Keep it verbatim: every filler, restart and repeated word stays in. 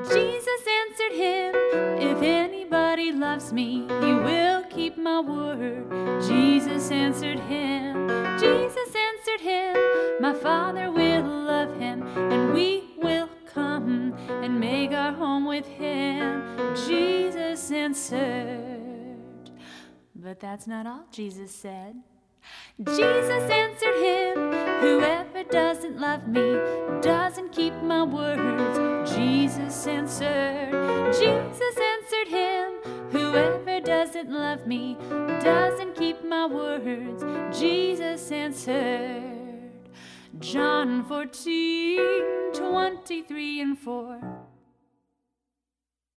Jesus answered him, if anybody loves me, he will keep my word. Jesus answered him, Jesus answered him, my Father will love him, and we will come and make our home with him. Jesus answered. But that's not all Jesus said. Jesus answered him, whoever doesn't love me doesn't keep my words. Jesus answered, Jesus answered him, whoever doesn't love me doesn't keep my words. Jesus answered. John fourteen, twenty-three and four.